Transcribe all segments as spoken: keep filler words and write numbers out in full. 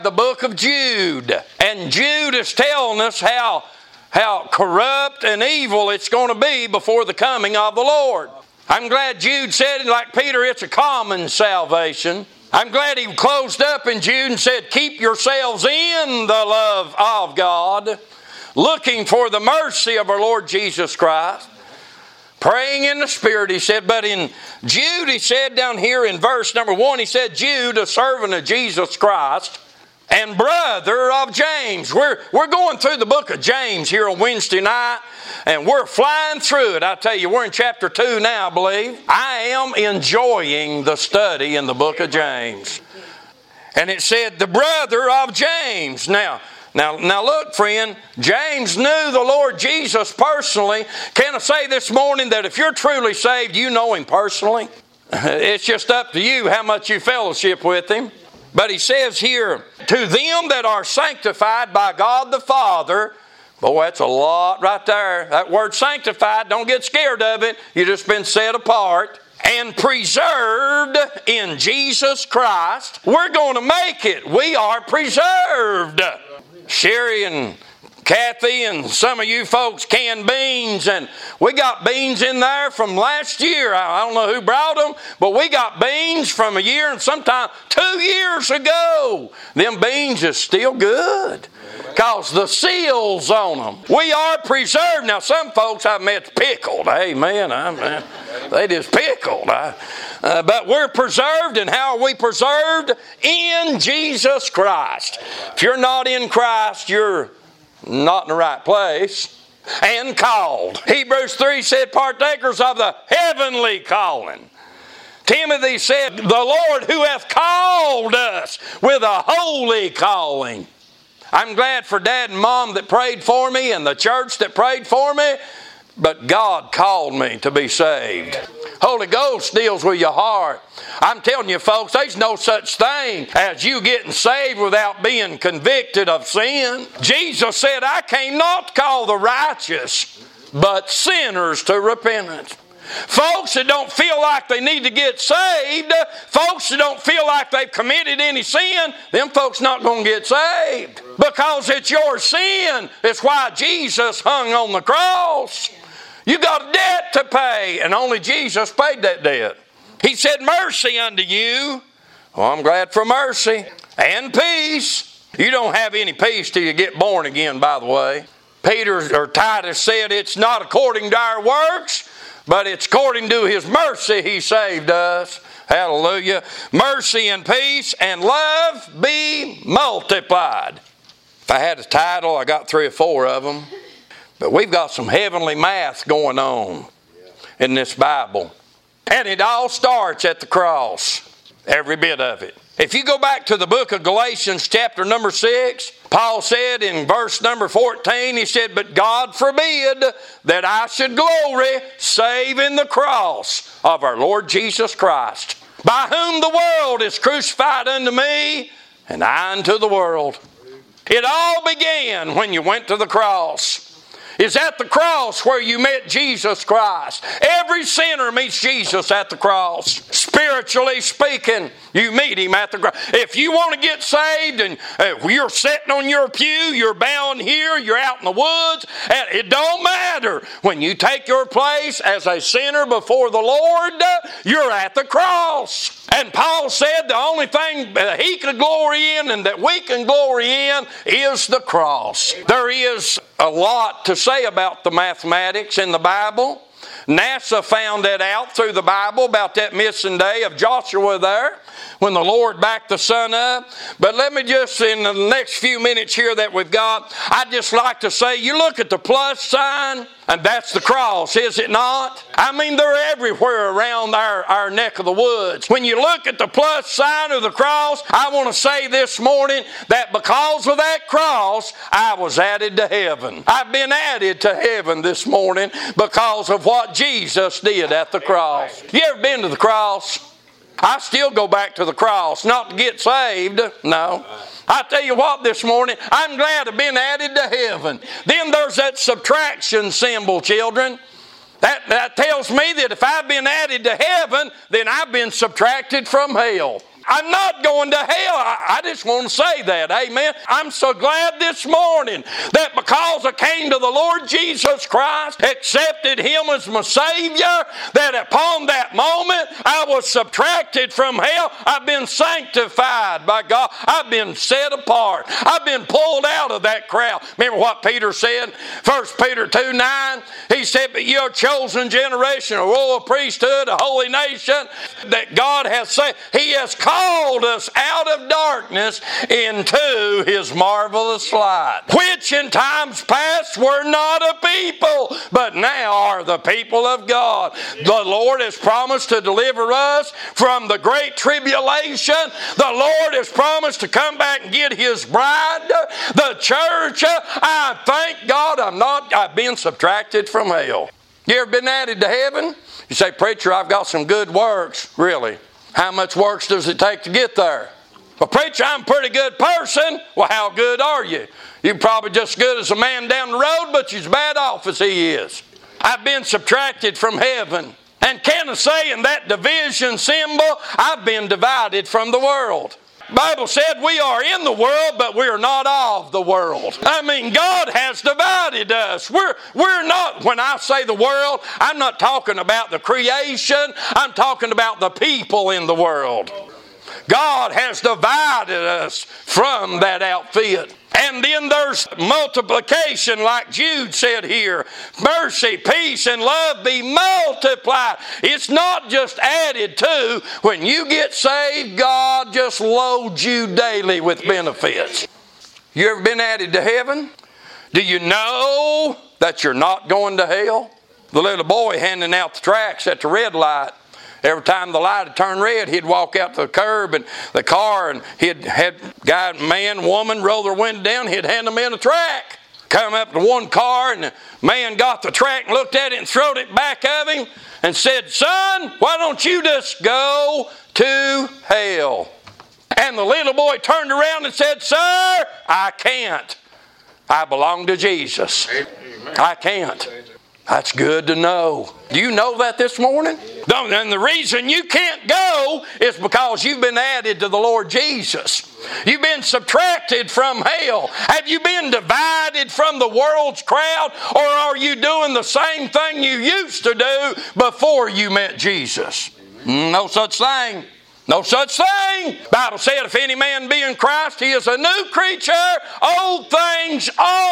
the book of Jude. And Jude is telling us how, how corrupt and evil it's going to be before the coming of the Lord. I'm glad Jude said it like Peter, it's a common salvation. I'm glad he closed up in Jude and said, keep yourselves in the love of God, looking for the mercy of our Lord Jesus Christ, praying in the Spirit, he said. But in Jude, he said down here in verse number one, he said, Jude, a servant of Jesus Christ, and brother of James. We're, we're going through the book of James here on Wednesday night, and we're flying through it. I tell you, we're in chapter two now, I believe. I am enjoying the study in the book of James. And it said, the brother of James. Now, now, now look, friend, James knew the Lord Jesus personally. Can I say this morning that if you're truly saved, you know Him personally? It's just up to you how much you fellowship with Him. But he says here, to them that are sanctified by God the Father. Boy, that's a lot right there. That word sanctified, don't get scared of it. You've just been set apart and preserved in Jesus Christ. We're going to make it. We are preserved. Sherry and Kathy and some of you folks canned beans, and we got beans in there from last year. I don't know who brought them, but we got beans from a year and sometime two years ago. Them beans is still good because the seal's on them. We are preserved. Now, some folks I've met pickled. Amen. I mean, they just pickled. I, uh, but we're preserved, and how are we preserved? In Jesus Christ. If you're not in Christ, you're not in the right place. And called. Hebrews three said, partakers of the heavenly calling. Timothy said, the Lord who hath called us with a holy calling. I'm glad for Dad and Mom that prayed for me and the church that prayed for me, but God called me to be saved. Holy Ghost deals with your heart. I'm telling you, folks, there's no such thing as you getting saved without being convicted of sin. Jesus said, I came not to call the righteous, but sinners to repentance. Folks that don't feel like they need to get saved, folks that don't feel like they've committed any sin, them folks not going to get saved. Because it's your sin. It's why Jesus hung on the cross. You got a debt to pay, and only Jesus paid that debt. He said, mercy unto you. Well, I'm glad for mercy and peace. You don't have any peace till you get born again, by the way. Peter or Titus said it's not according to our works, but it's according to His mercy He saved us. Hallelujah. Mercy and peace and love be multiplied. If I had a title, I got three or four of them. But we've got some heavenly math going on in this Bible. And it all starts at the cross. Every bit of it. If you go back to the book of Galatians chapter number six, Paul said in verse number fourteen, he said, but God forbid that I should glory save in the cross of our Lord Jesus Christ, by whom the world is crucified unto me, and I unto the world. It all began when you went to the cross. It's at the cross where you met Jesus Christ. Every sinner meets Jesus at the cross. Spiritually speaking, you meet Him at the cross. If you want to get saved and you're sitting on your pew, you're bound here, you're out in the woods, it don't matter. When you take your place as a sinner before the Lord, you're at the cross. And Paul said the only thing he could glory in and that we can glory in is the cross. There is a lot to say about the mathematics in the Bible. NASA found that out through the Bible about that missing day of Joshua there when the Lord backed the sun up. But let me just, in the next few minutes here that we've got, I'd just like to say, you look at the plus sign, and that's the cross, is it not? I mean, they're everywhere around our, our neck of the woods. When you look at the plus sign of the cross, I want to say this morning that because of that cross, I was added to heaven. I've been added to heaven this morning because of what Jesus did at the cross. You ever been to the cross? I still go back to the cross, not to get saved, no. I tell you what this morning, I'm glad I've been added to heaven. Then there's that subtraction symbol, children. That, that tells me that if I've been added to heaven, then I've been subtracted from hell. I'm not going to hell. I, I just want to say that. Amen. I'm so glad this morning that because I came to the Lord Jesus Christ, accepted Him as my Savior, that upon that moment I was subtracted from hell. I've been sanctified by God. I've been set apart. I've been pulled out of that crowd. Remember what Peter said? First Peter two nine. He said, but you're a chosen generation, a royal priesthood, a holy nation, that God has said, He has called us out of darkness into His marvelous light, which in times past were not a people, but now are the people of God. The Lord has promised to deliver us from the great tribulation. The Lord has promised to come back and get His bride, the church. I thank God I'm not, I've been subtracted from hell. You ever been added to heaven? You say, preacher, I've got some good works. Really? How much works does it take to get there? Well, preacher, I'm a pretty good person. Well, how good are you? You're probably just as good as a man down the road, but you're as bad off as he is. I've been subtracted from heaven. And can I say in that division symbol, I've been divided from the world. The Bible said we are in the world, but we are not of the world. I mean, God has divided us. We're, we're not, when I say the world, I'm not talking about the creation. I'm talking about the people in the world. God has divided us from that outfit. And then there's multiplication, like Jude said here. Mercy, peace, and love be multiplied. It's not just added to. When you get saved, God just loads you daily with benefits. You ever been added to heaven? Do you know that you're not going to hell? The little boy handing out the tracts at the red light. Every time the light would turn red, he'd walk out to the curb and the car, and he'd had guy, man, woman roll their window down. He'd hand them in a tract. Come up to one car, and the man got the tract and looked at it and throwed it back of him and said, son, why don't you just go to hell? And the little boy turned around and said, sir, I can't. I belong to Jesus. I can't. That's good to know. Do you know that this morning? And the reason you can't go is because you've been added to the Lord Jesus. You've been subtracted from hell. Have you been divided from the world's crowd, or are you doing the same thing you used to do before you met Jesus? No such thing. No such thing. The Bible said, if any man be in Christ, he is a new creature. Old things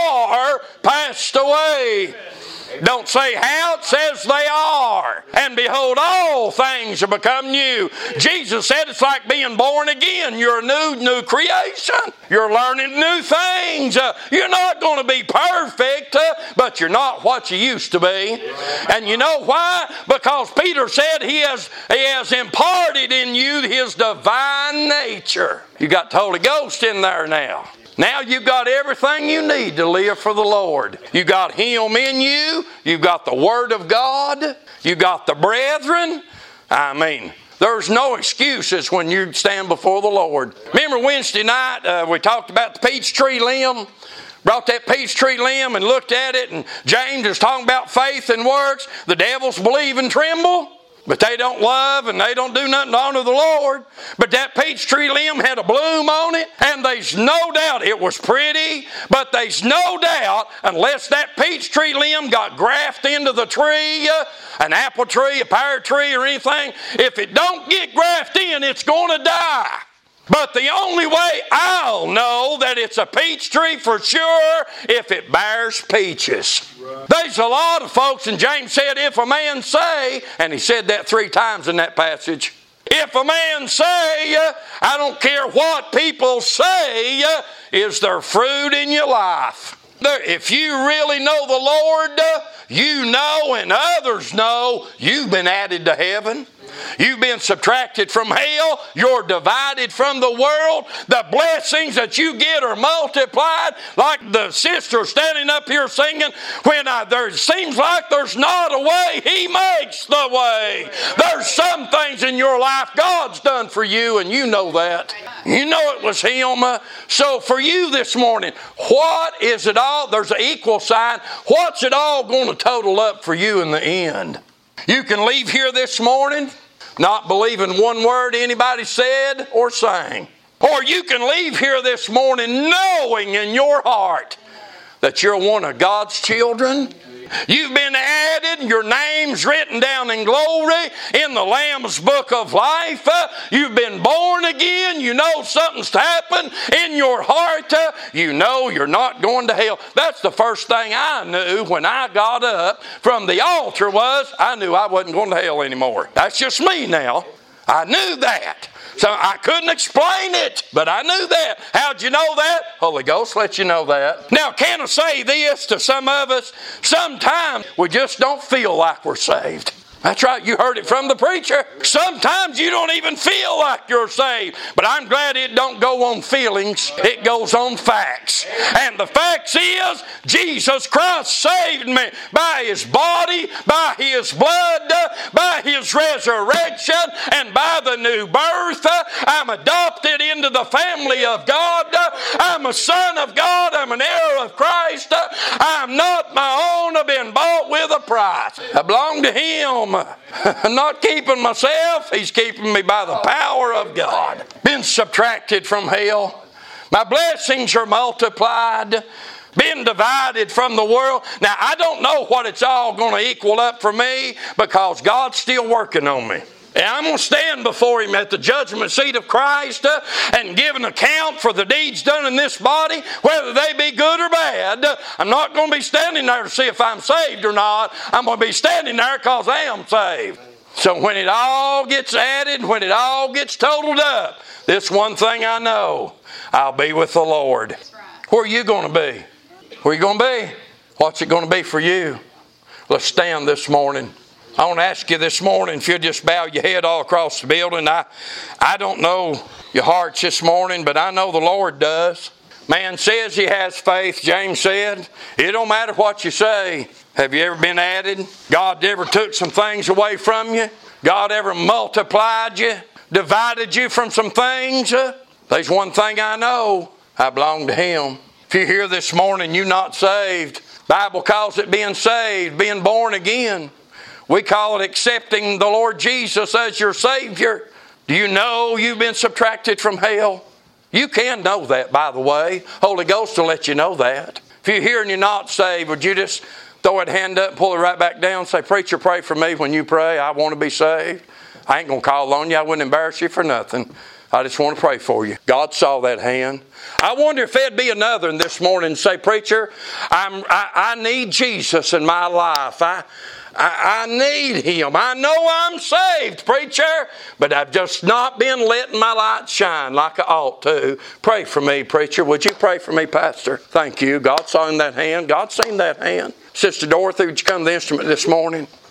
are passed away. Don't say how, it says they are. And behold, all things are become new. Jesus said it's like being born again. You're a new, new creation. You're learning new things. Uh, you're not going to be perfect, uh, but you're not what you used to be. And you know why? Because Peter said he has, he has imparted in you His divine nature. You got the Holy Ghost in there now. Now you've got everything you need to live for the Lord. You got Him in you. You've got the Word of God. You got the brethren. I mean, there's no excuses when you stand before the Lord. Remember Wednesday night uh, we talked about the peach tree limb? Brought that peach tree limb and looked at it, and James is talking about faith and works. The devils believe and tremble, but they don't love and they don't do nothing to honor the Lord. But that peach tree limb had a bloom on it, and there's no doubt it was pretty, but there's no doubt unless that peach tree limb got grafted into the tree, uh, an apple tree, a pear tree, or anything, if it don't get grafted in, it's going to die. But the only way I'll know that it's a peach tree for sure if it bears peaches. Right. There's a lot of folks, and James said, if a man say, and he said that three times in that passage, if a man say, I don't care what people say, is there fruit in your life? If you really know the Lord, you know and others know you've been added to heaven. You've been subtracted from hell. You're divided from the world. The blessings that you get are multiplied. Like the sister standing up here singing, when I, there seems like there's not a way, He makes the way. There's some things in your life God's done for you, and you know that. You know it was Him. So for you this morning, what is it all? There's an equal sign. What's it all going to total up for you in the end? You can leave here this morning. not believing one word anybody said or sang. Or you can leave here this morning knowing in your heart that you're one of God's children. You've been added, your name's written down in glory in the Lamb's book of life. Uh, you've been born again. You know something's happened in your heart. Uh, you know you're not going to hell. That's the first thing I knew when I got up from the altar was I knew I wasn't going to hell anymore. That's just me now. I knew that. So I couldn't explain it, but I knew that. How'd you know that? Holy Ghost let you know that. Now, can I say this to some of us? Sometimes we just don't feel like we're saved. That's right, you heard it from the preacher. Sometimes you don't even feel like you're saved. But I'm glad it don't go on feelings. It goes on facts. And the facts is, Jesus Christ saved me by His body, by His blood, by His resurrection, and by the new birth. I'm adopted into the family of God. I'm a son of God. I'm an heir of Christ. I'm not my own. I've been bought with a price. I belong to Him. I'm not keeping myself. He's keeping me by the power of God. Been subtracted from hell. My blessings are multiplied. Been divided from the world. Now, I don't know what it's all going to equal up for me because God's still working on me. And I'm going to stand before Him at the judgment seat of Christ uh, and give an account for the deeds done in this body, whether they be good or bad. I'm not going to be standing there to see if I'm saved or not. I'm going to be standing there because I am saved. So when it all gets added, when it all gets totaled up, this one thing I know, I'll be with the Lord. Where are you going to be? Where are you going to be? What's it going to be for you? Let's stand this morning. I want to ask you this morning if you'll just bow your head all across the building. I, I don't know your hearts this morning, but I know the Lord does. Man says he has faith, James said. It don't matter what you say. Have you ever been added? God ever took some things away from you? God ever multiplied you? Divided you from some things? There's one thing I know. I belong to Him. If you're here this morning, you're not saved. The Bible calls it being saved, being born again. We call it accepting the Lord Jesus as your Savior. Do you know you've been subtracted from hell? You can know that, by the way. Holy Ghost will let you know that. If you're here and you're not saved, would you just throw that hand up and pull it right back down and say, "Preacher, pray for me when you pray. I want to be saved." I ain't going to call on you. I wouldn't embarrass you for nothing. I just want to pray for you. God saw that hand. I wonder if there'd be another this morning and say, "Preacher, I'm, I, I need Jesus in my life. I, I, I need Him. I know I'm saved, preacher, but I've just not been letting my light shine like I ought to. Pray for me, preacher. Would you pray for me, Pastor?" Thank you. God saw in that hand. God seen that hand. Sister Dorothy, would you come to the instrument this morning?